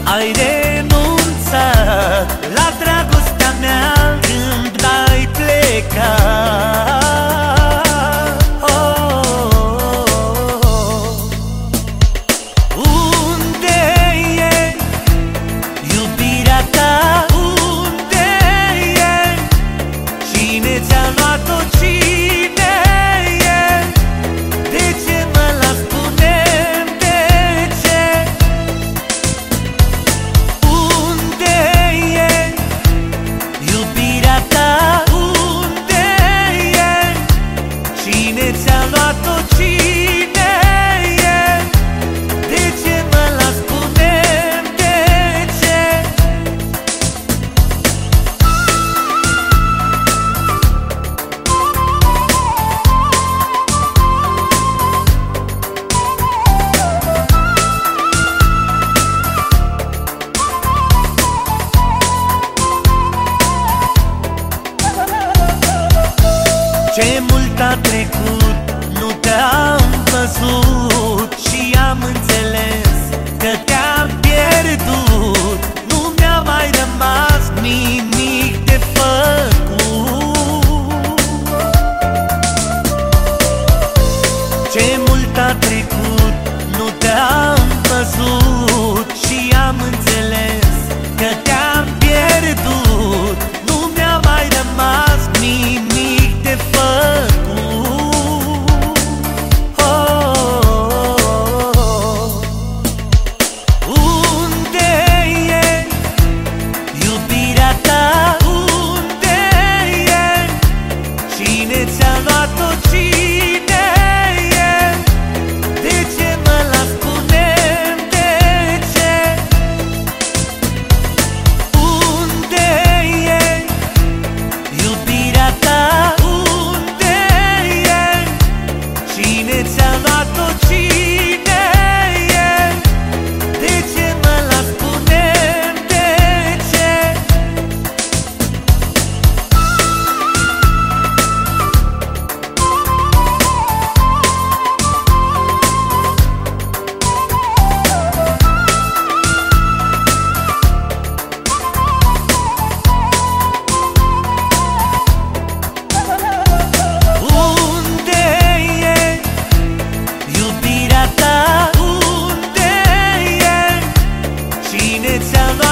Ai renunțat la dragostea mea când ai plecat. Unde e iubirea ta? Unde e? Cine ți-a luat-o? Cine e? De ce mă las? Spune-mi de ce? Unde e iubirea ta? Unde e? Cine ți-a luat-o? Cine e? De ce mă las? Spune-mi de ce? Ce mult a trecut, nu te-am văzut și am înțeles că te-am pierdut. Nu mi-a mai rămas nimic de făcut. Ce mult a trecut, nu te-am văzut și am înțeles că te-am pierdut. Nu mi-a mai rămas nimic de făcut. Unde e iubirea ta? Unde e? Cine ți-a luat-o? Cine e? De ce mă las? Spune-mi de ce? Unde e iubirea ta? Unde e? Cine ți-a luat-o? Cine e? De ce mă las? Spune-mi de ce? Unde e iubirea ta? Unde e? Cine ți-a luat-o?